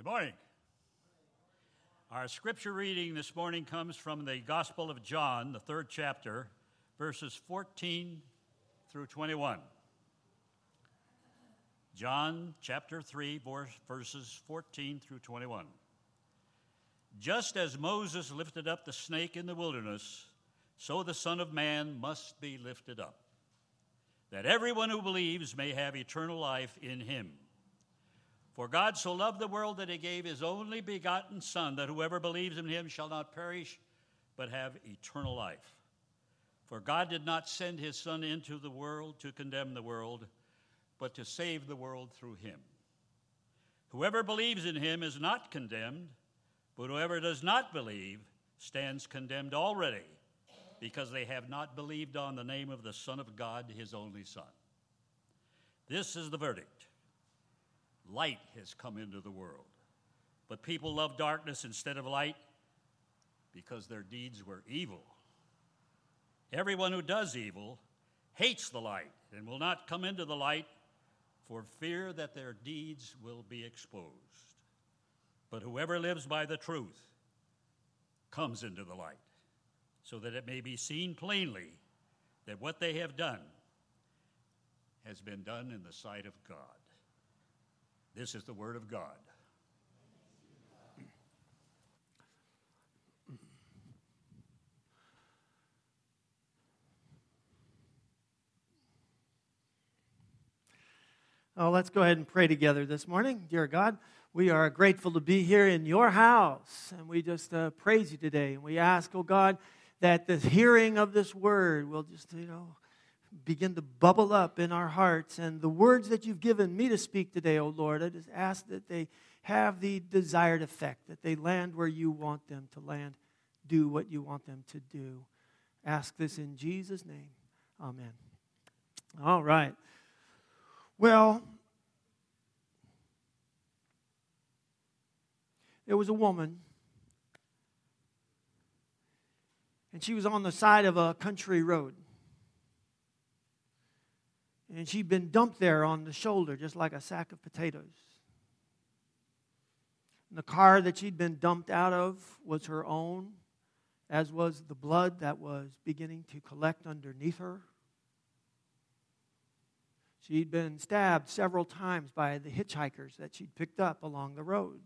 Good morning. Our scripture reading this morning comes from the Gospel of John, the 3rd chapter, verses 14 through 21. John chapter 3, verses 14 through 21. Just as Moses lifted up the snake in the wilderness, so the Son of Man must be lifted up, that everyone who believes may have eternal life in him. For God so loved the world that he gave his only begotten Son, that whoever believes in him shall not perish, but have eternal life. For God did not send his Son into the world to condemn the world, but to save the world through him. Whoever believes in him is not condemned, but whoever does not believe stands condemned already, because they have not believed on the name of the Son of God, his only Son. This is the verdict. Light has come into the world, but people love darkness instead of light because their deeds were evil. Everyone who does evil hates the light and will not come into the light for fear that their deeds will be exposed. But whoever lives by the truth comes into the light, so that it may be seen plainly that what they have done has been done in the sight of God. This is the word of God. Oh, let's go ahead and pray together this morning. Dear God, we are grateful to be here in your house, and we just praise you today. And we ask, oh God, that the hearing of this word will just, begin to bubble up in our hearts. And the words that you've given me to speak today, oh Lord, I just ask that they have the desired effect, that they land where you want them to land, do what you want them to do. Ask this in Jesus' name. Amen. All right. Well, there was a woman, and she was on the side of a country road. And she'd been dumped there on the shoulder, just like a sack of potatoes. And the car that she'd been dumped out of was her own, as was the blood that was beginning to collect underneath her. She'd been stabbed several times by the hitchhikers that she'd picked up along the road.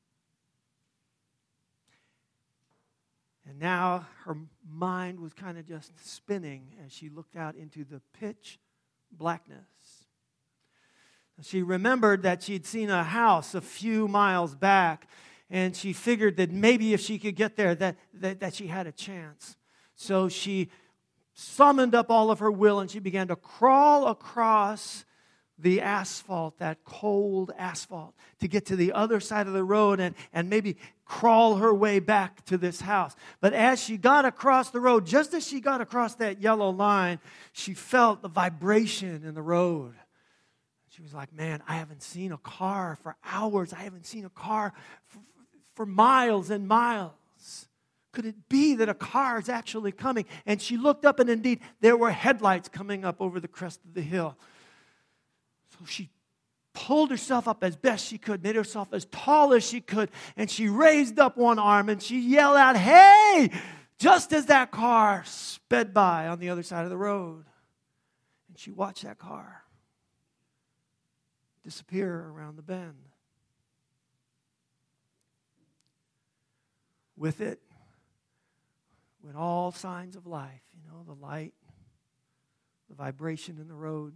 And now her mind was kind of just spinning as she looked out into the pitch blackness. She remembered that she'd seen a house a few miles back, and she figured that maybe if she could get there, that she had a chance. So she summoned up all of her will, and she began to crawl across the asphalt, that cold asphalt, to get to the other side of the road and maybe crawl her way back to this house. But as she got across the road, just as she got across that yellow line, she felt the vibration in the road. She was like, man, I haven't seen a car for hours. I haven't seen a car for miles and miles. Could it be that a car is actually coming? And she looked up, and indeed, there were headlights coming up over the crest of the hill. So she pulled herself up as best she could, made herself as tall as she could, and she raised up one arm and she yelled out, "Hey!" just as that car sped by on the other side of the road. And she watched that car disappear around the bend. With it went all signs of life, the light, the vibration in the road.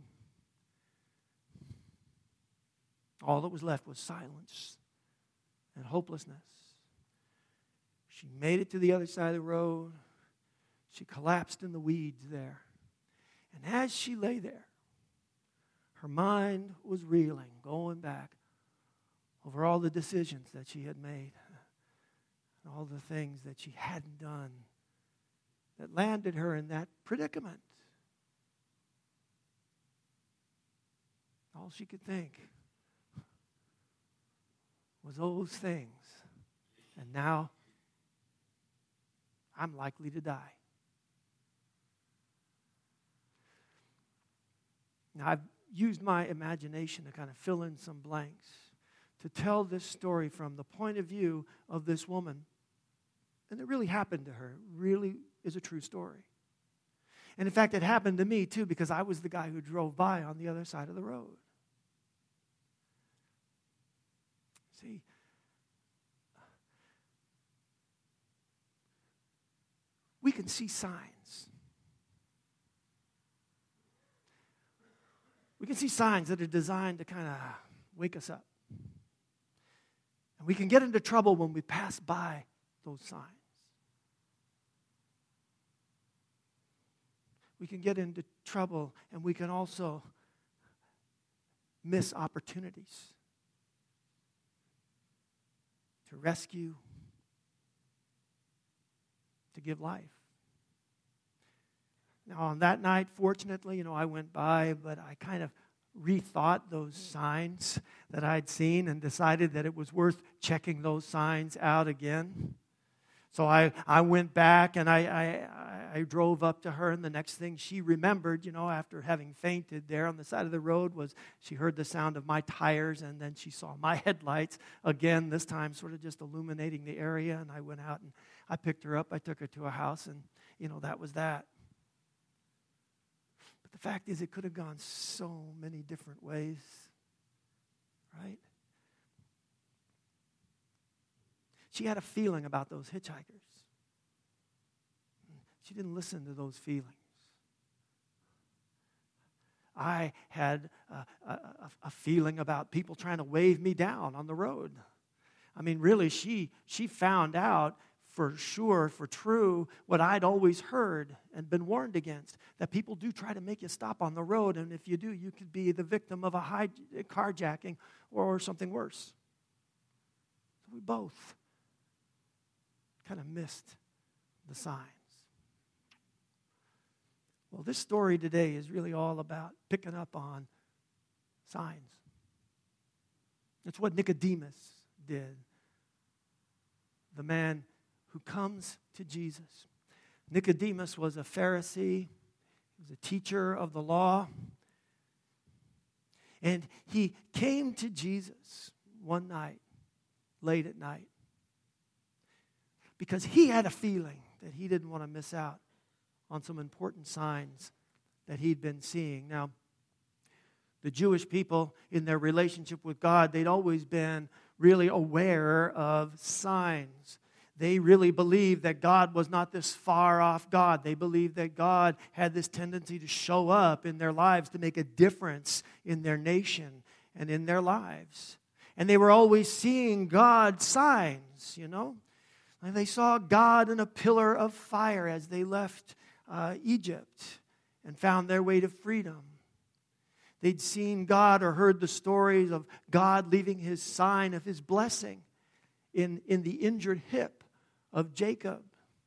All that was left was silence and hopelessness. She made it to the other side of the road. She collapsed in the weeds there. And as she lay there, her mind was reeling, going back over all the decisions that she had made, and all the things that she hadn't done that landed her in that predicament. All she could think was those things. And now I'm likely to die. Now, I've used my imagination to kind of fill in some blanks, to tell this story from the point of view of this woman. And it really happened to her. It really is a true story. And in fact, it happened to me too, because I was the guy who drove by on the other side of the road. See, we can see signs. We can see signs that are designed to kind of wake us up. And we can get into trouble when we pass by those signs. We can get into trouble, and we can also miss opportunities to rescue, to give life. Now, on that night, fortunately, I went by, but I kind of rethought those signs that I'd seen and decided that it was worth checking those signs out again. So I went back and I drove up to her, and the next thing she remembered, after having fainted there on the side of the road, was she heard the sound of my tires, and then she saw my headlights again, this time sort of just illuminating the area, and I went out and I picked her up. I took her to a house, and, that was that. But the fact is, it could have gone so many different ways, right? She had a feeling about those hitchhikers. She didn't listen to those feelings. I had a feeling about people trying to wave me down on the road. I mean, really, she found out for sure, for true, what I'd always heard and been warned against, that people do try to make you stop on the road, and if you do, you could be the victim of a carjacking or something worse. So we both kind of missed the signs. Well, this story today is really all about picking up on signs. It's what Nicodemus did. The man who comes to Jesus. Nicodemus was a Pharisee. He was a teacher of the law. And he came to Jesus one night, late at night, because he had a feeling that he didn't want to miss out on some important signs that he'd been seeing. Now, the Jewish people, in their relationship with God, they'd always been really aware of signs. They really believed that God was not this far-off God. They believed that God had this tendency to show up in their lives to make a difference in their nation and in their lives. And they were always seeing God's signs, And they saw God in a pillar of fire as they left Egypt and found their way to freedom. They'd seen God or heard the stories of God leaving His sign of His blessing in the injured hip of Jacob.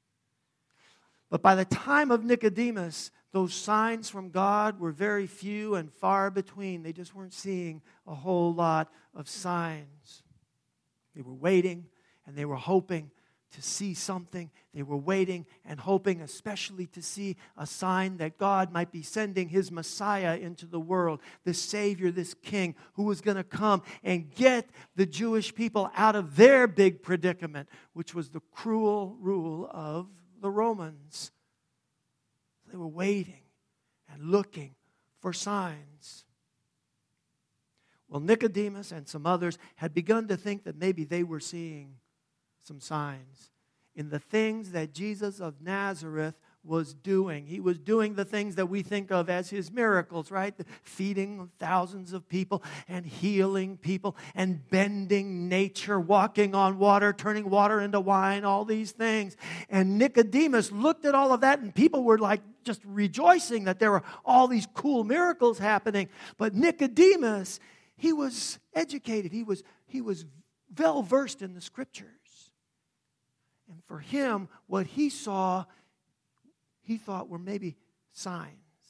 But by the time of Nicodemus, those signs from God were very few and far between. They just weren't seeing a whole lot of signs. They were waiting and they were hoping to see something. They were waiting and hoping, especially to see a sign that God might be sending His Messiah into the world, this Savior, this King, who was going to come and get the Jewish people out of their big predicament, which was the cruel rule of the Romans. They were waiting and looking for signs. Well, Nicodemus and some others had begun to think that maybe they were seeing some signs in the things that Jesus of Nazareth was doing. He was doing the things that we think of as His miracles, right? The feeding thousands of people and healing people and bending nature, walking on water, turning water into wine, all these things. And Nicodemus looked at all of that, and people were like just rejoicing that there were all these cool miracles happening. But Nicodemus, he was educated. He was well-versed in the Scriptures. And for him, what he saw, he thought were maybe signs.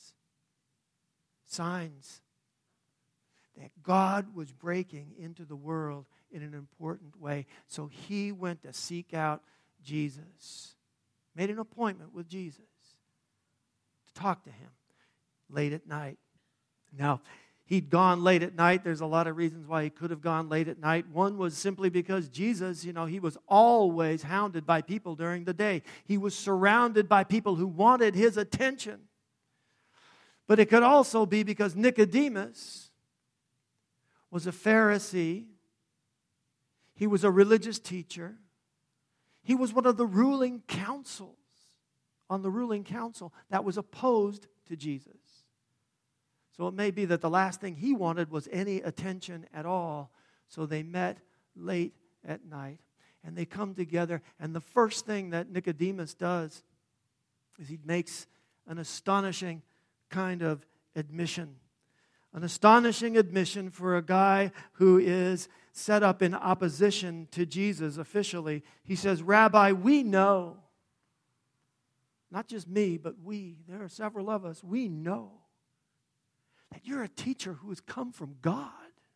Signs that God was breaking into the world in an important way. So he went to seek out Jesus. Made an appointment with Jesus to talk to Him late at night. Now, He'd gone late at night. There's a lot of reasons why he could have gone late at night. One was simply because Jesus, he was always hounded by people during the day. He was surrounded by people who wanted his attention. But it could also be because Nicodemus was a Pharisee. He was a religious teacher. He was one of the ruling councils, on the ruling council that was opposed to Jesus. So it may be that the last thing he wanted was any attention at all. So they met late at night and they come together. And the first thing that Nicodemus does is he makes an astonishing kind of admission. An astonishing admission for a guy who is set up in opposition to Jesus officially. He says, Rabbi, we know, not just me, but there are several of us, we know that you're a teacher who has come from God.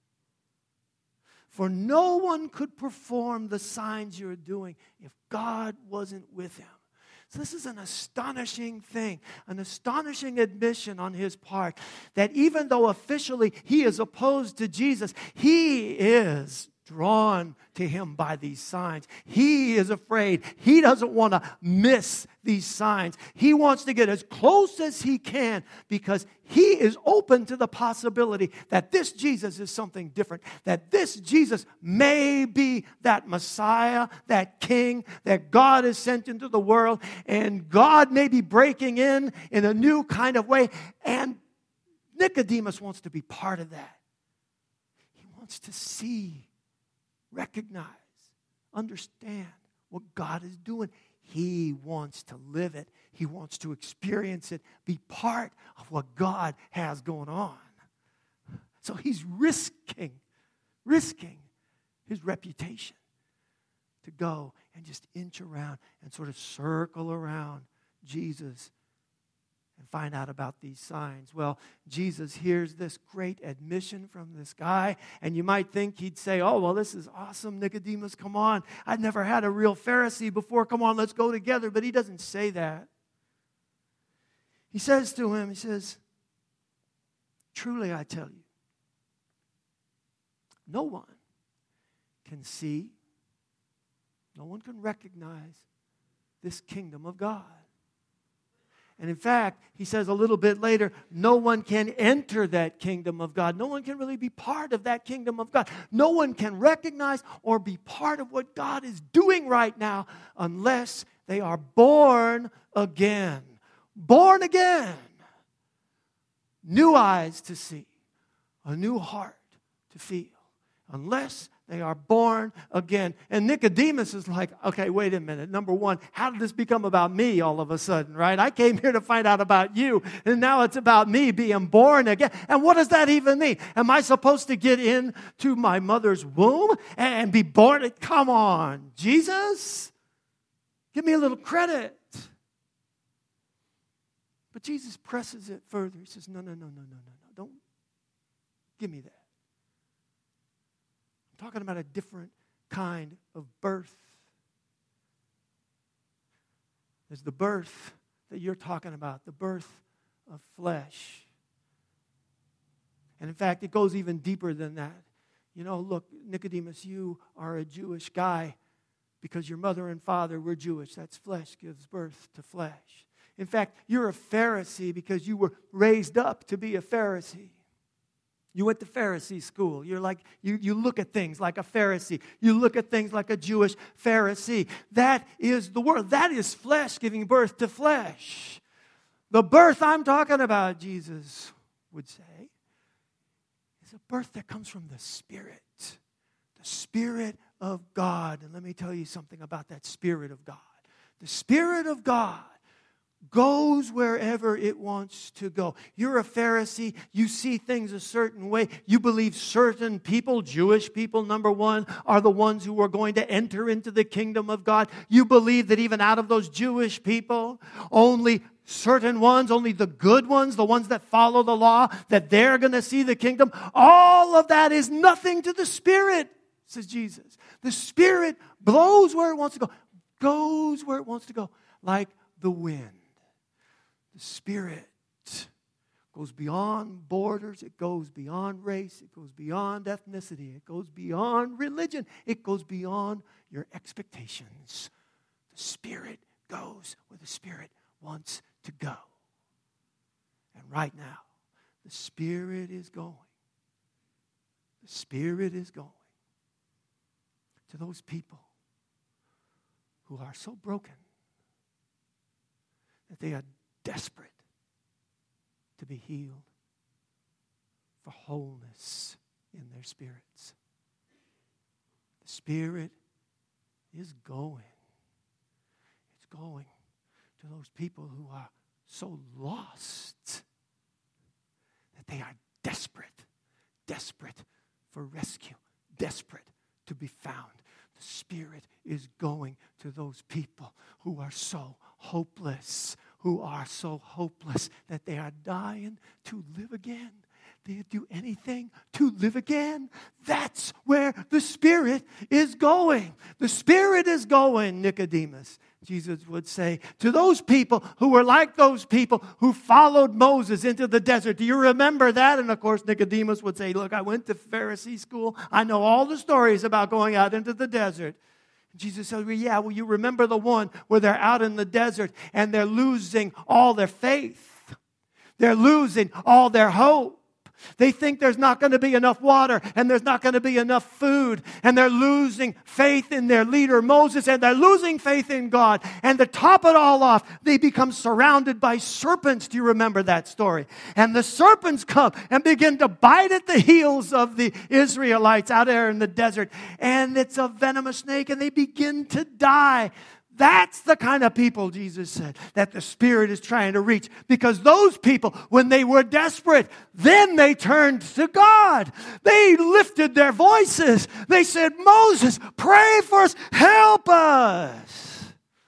For no one could perform the signs you're doing if God wasn't with him. So this is an astonishing thing, an astonishing admission on his part that even though officially he is opposed to Jesus, he is drawn to him by these signs. He is afraid. He doesn't want to miss these signs. He wants to get as close as he can because he is open to the possibility that this Jesus is something different, that this Jesus may be that Messiah, that King that God has sent into the world, and God may be breaking in a new kind of way, and Nicodemus wants to be part of that. He wants to see, recognize, understand what God is doing. He wants to live it. He wants to experience it, be part of what God has going on. So he's risking his reputation to go and just inch around and sort of circle around Jesus and find out about these signs. Well, Jesus hears this great admission from this guy, and you might think he'd say, oh, well, this is awesome, Nicodemus, come on. I've never had a real Pharisee before. Come on, let's go together. But he doesn't say that. He says to him, truly I tell you, no one can see, no one can recognize this kingdom of God. And in fact, he says a little bit later, no one can enter that kingdom of God. No one can really be part of that kingdom of God. No one can recognize or be part of what God is doing right now unless they are born again. Born again. New eyes to see. A new heart to feel. Unless they are born again. And Nicodemus is like, okay, wait a minute. Number one, how did this become about me all of a sudden, right? I came here to find out about you, and now it's about me being born again. And what does that even mean? Am I supposed to get into my mother's womb and be born? Come on, Jesus? Give me a little credit. But Jesus presses it further. He says, no. Don't give me that. Talking about a different kind of birth. There's the birth that you're talking about, the birth of flesh. And in fact, it goes even deeper than that. Look, Nicodemus, you are a Jewish guy because your mother and father were Jewish. That's flesh gives birth to flesh. In fact, you're a Pharisee because you were raised up to be a Pharisee. You went to Pharisee school. You're like, you look at things like a Pharisee. You look at things like a Jewish Pharisee. That is the world. That is flesh giving birth to flesh. The birth I'm talking about, Jesus would say, is a birth that comes from the Spirit. The Spirit of God. And let me tell you something about that Spirit of God. The Spirit of God goes wherever it wants to go. You're a Pharisee. You see things a certain way. You believe certain people, Jewish people, number one, are the ones who are going to enter into the kingdom of God. You believe that even out of those Jewish people, only certain ones, only the good ones, the ones that follow the law, that they're going to see the kingdom. All of that is nothing to the Spirit, says Jesus. The Spirit blows where it wants to go, goes where it wants to go, like the wind. The Spirit goes beyond borders. It goes beyond race. It goes beyond ethnicity. It goes beyond religion. It goes beyond your expectations. The Spirit goes where the Spirit wants to go. And right now, the Spirit is going. The Spirit is going to those people who are so broken that they are desperate to be healed, for wholeness in their spirits. The Spirit is going. It's going to those people who are so lost that they are desperate for rescue, desperate to be found. The Spirit is going to those people who are so hopeless, that they are dying to live again. They'd do anything to live again. That's where the Spirit is going. The Spirit is going, Nicodemus, Jesus would say, to those people who were like those people who followed Moses into the desert. Do you remember that? And of course, Nicodemus would say, look, I went to Pharisee school. I know all the stories about going out into the desert. Jesus said, well, yeah, well, you remember the one where they're out in the desert and they're losing all their faith. They're losing all their hope. They think there's not going to be enough water and there's not going to be enough food. And they're losing faith in their leader, Moses, and they're losing faith in God. And to top it all off, they become surrounded by serpents. Do you remember that story? And the serpents come and begin to bite at the heels of the Israelites out there in the desert. And it's a venomous snake and they begin to die. That's the kind of people, Jesus said, that the Spirit is trying to reach. Because those people, when they were desperate, then they turned to God. They lifted their voices. They said, Moses, pray for us. Help us.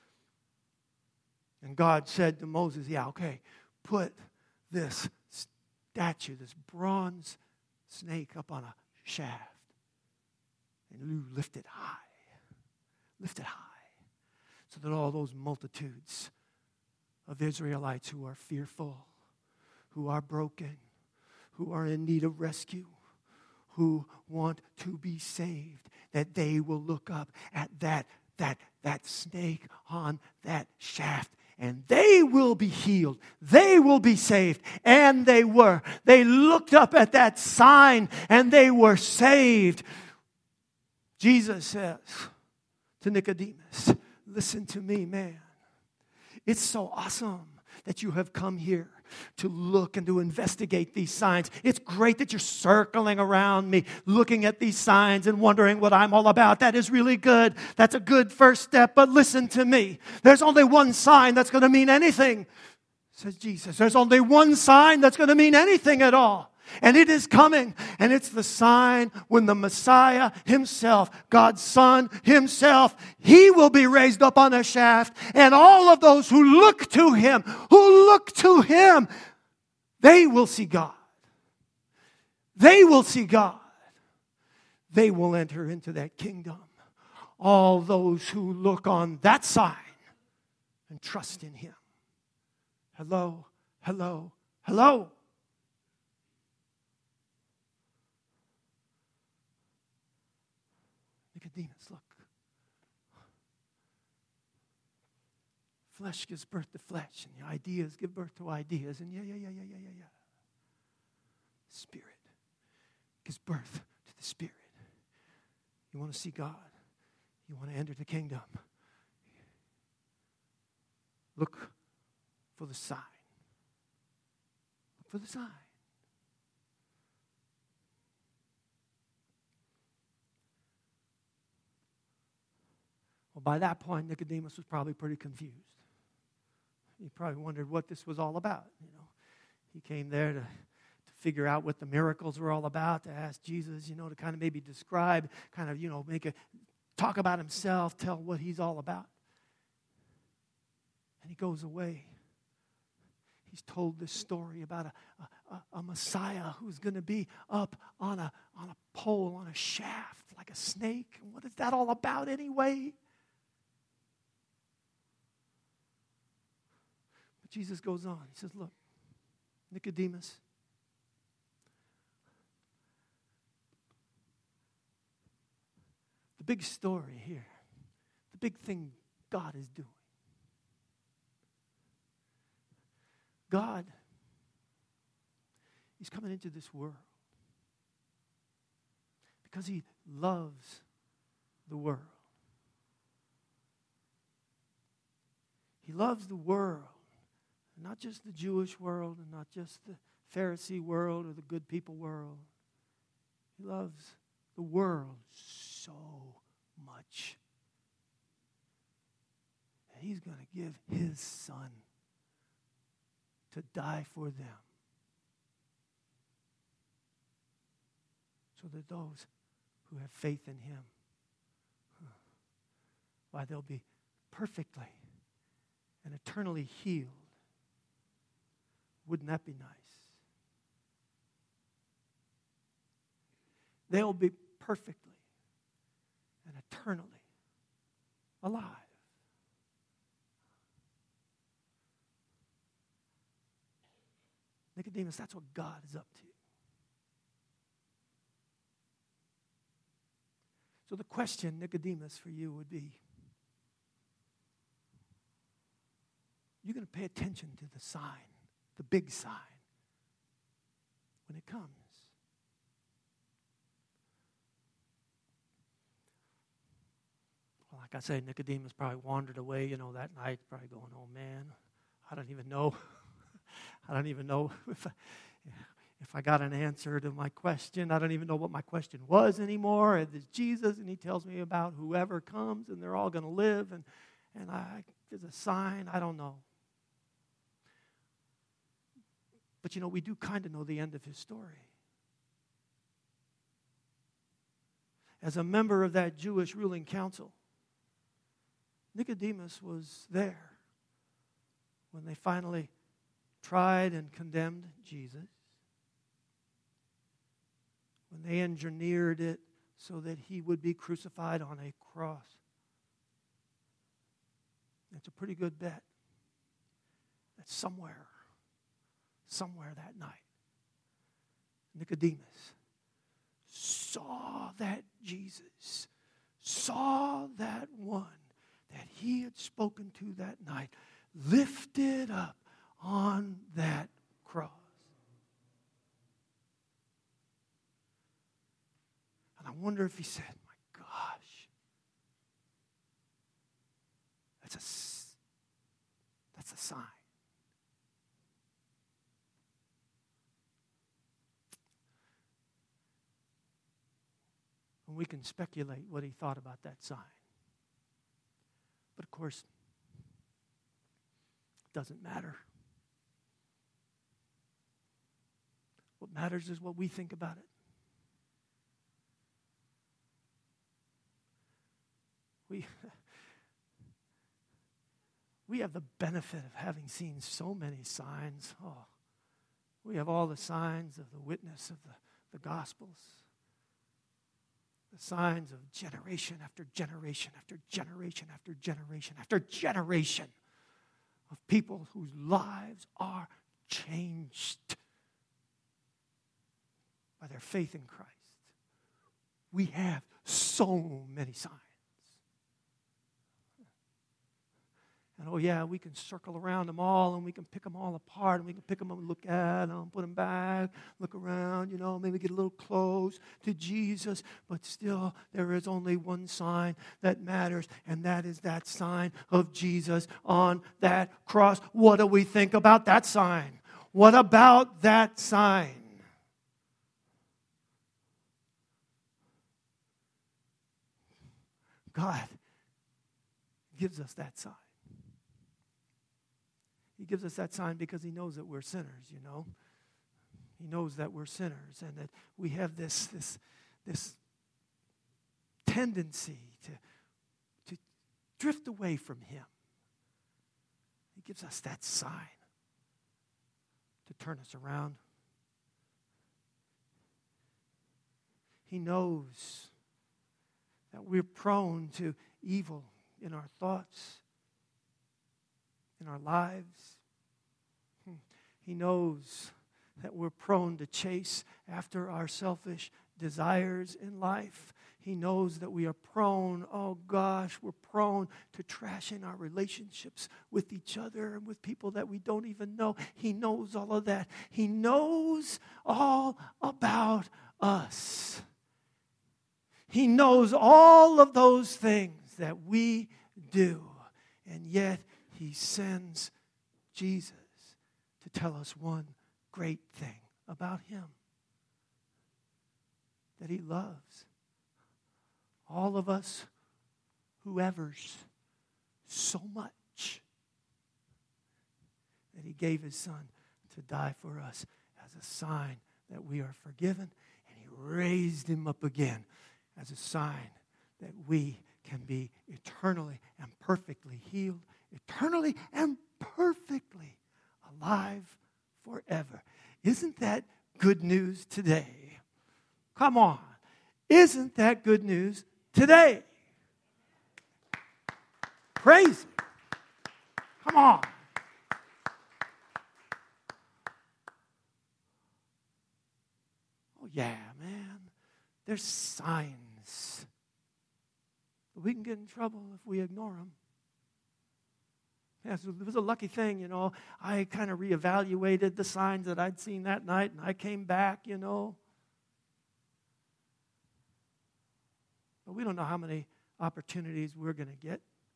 And God said to Moses, yeah, okay, put this statue, this bronze snake up on a shaft. And you lift it high. Lift it high. So that all those multitudes of Israelites who are fearful, who are broken, who are in need of rescue, who want to be saved, that they will look up at that snake on that shaft and they will be healed. They will be saved. And they were. They looked up at that sign and they were saved. Jesus says to Nicodemus, listen to me, man. It's so awesome that you have come here to look and to investigate these signs. It's great that you're circling around me, looking at these signs and wondering what I'm all about. That is really good. That's a good first step. But listen to me. There's only one sign that's going to mean anything, says Jesus. There's only one sign that's going to mean anything at all. And it is coming. And it's the sign when the Messiah himself, God's Son himself, he will be raised up on a shaft. And all of those who look to him, they will see God. They will see God. They will enter into that kingdom. All those who look on that sign and trust in him. Hello, hello, hello. Nicodemus, look. Flesh gives birth to flesh, and the ideas give birth to ideas, and yeah. Spirit gives birth to the Spirit. You want to see God? You want to enter the kingdom? Look for the sign. Look for the sign. Well, by that point, Nicodemus was probably pretty confused. He probably wondered what this was all about. He came there to figure out what the miracles were all about, to ask Jesus, to kind of maybe describe, talk about himself, tell what he's all about. And he goes away. He's told this story about a Messiah who's going to be up on a pole, on a shaft, like a snake. What is that all about anyway? But Jesus goes on. He says, look, Nicodemus, the big story here, the big thing God is doing. God, He's coming into this world because He loves the world. He loves the world, not just the Jewish world and not just the Pharisee world or the good people world. He loves the world so much that He's going to give His Son to die for them, so that those who have faith in Him, why, they'll be perfectly and eternally healed. Wouldn't that be nice? They'll be perfectly and eternally alive. Nicodemus, that's what God is up to. So the question, Nicodemus, for you would be, you're going to pay attention to the sign, the big sign, when it comes. Well, like I say, Nicodemus probably wandered away, that night, probably going, oh man, I don't even know. I don't even know if I got an answer to my question. I don't even know what my question was anymore. And there's Jesus, and He tells me about whoever comes, and they're all going to live, and there's a sign. I don't know. But we do kind of know the end of his story. As a member of that Jewish ruling council, Nicodemus was there when they finally tried and condemned Jesus, when they engineered it so that He would be crucified on a cross. It's a pretty good bet that somewhere that night, Nicodemus saw that Jesus, saw that one that he had spoken to that night, lifted up on that cross. And I wonder if he said, my gosh, that's a sign. And we can speculate what he thought about that sign. But of course, it doesn't matter. What matters is what we think about it. We have the benefit of having seen so many signs. Oh, we have all the signs of the witness of the Gospels. The signs of generation after generation after generation after generation after generation of people whose lives are changed by their faith in Christ. We have so many signs. And oh yeah, we can circle around them all and we can pick them all apart and we can pick them up and look at them, put them back, look around, maybe get a little close to Jesus. But still, there is only one sign that matters, and that is that sign of Jesus on that cross. What do we think about that sign? What about that sign? God gives us that sign. He gives us that sign because He knows that we're sinners, He knows that we're sinners and that we have this tendency to drift away from Him. He gives us that sign to turn us around. He knows that we're prone to evil in our thoughts, in our lives. He knows that we're prone to chase after our selfish desires in life. He knows that we are prone, we're prone to trashing our relationships with each other and with people that we don't even know. He knows all of that. He knows all about us. He knows all of those things that we do. And yet, He sends Jesus to tell us one great thing about Him. That He loves all of us, whoever's, so much that He gave His Son to die for us as a sign that we are forgiven, and He raised Him up again as a sign that we can be eternally and perfectly healed, eternally and perfectly alive forever. Isn't that good news today? Come on. Isn't that good news today? Praise Him. Come on. Oh, yeah, man. There's signs. But we can get in trouble if we ignore them. Yes, it was a lucky thing, you know. I kind of reevaluated the signs that I'd seen that night, and I came back, you know. But we don't know how many opportunities we're going to get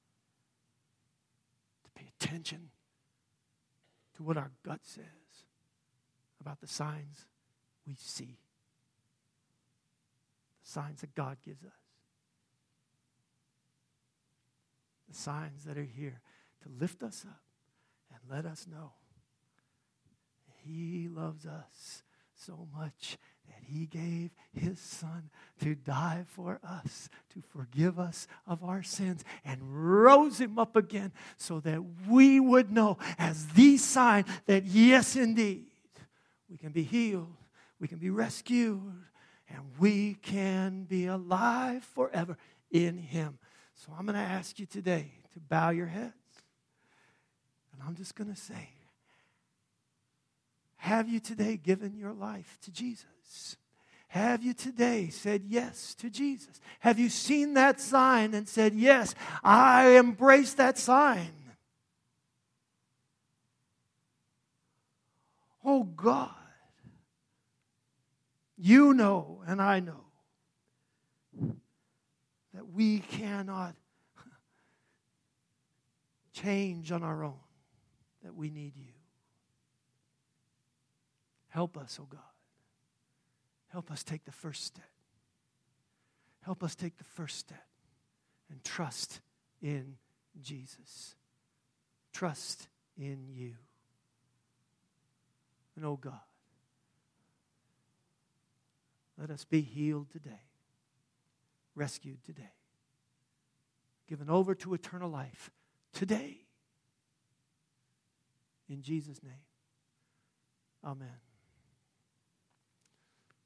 to pay attention to what our gut says about the signs we see, the signs that God gives us, the signs that are here to lift us up and let us know He loves us so much that He gave His Son to die for us, to forgive us of our sins, and rose Him up again so that we would know as the sign that yes, indeed, we can be healed, we can be rescued, and we can be alive forever in Him. So I'm going to ask you today to bow your heads. And I'm just going to say, have you today given your life to Jesus? Have you today said yes to Jesus? Have you seen that sign and said, yes, I embrace that sign? Oh God, you know and I know that we cannot change on our own, that we need you. Help us, oh God. Help us take the first step. Help us take the first step and trust in Jesus. Trust in you. And oh God, let us be healed today, rescued today, given over to eternal life today. In Jesus' name, amen.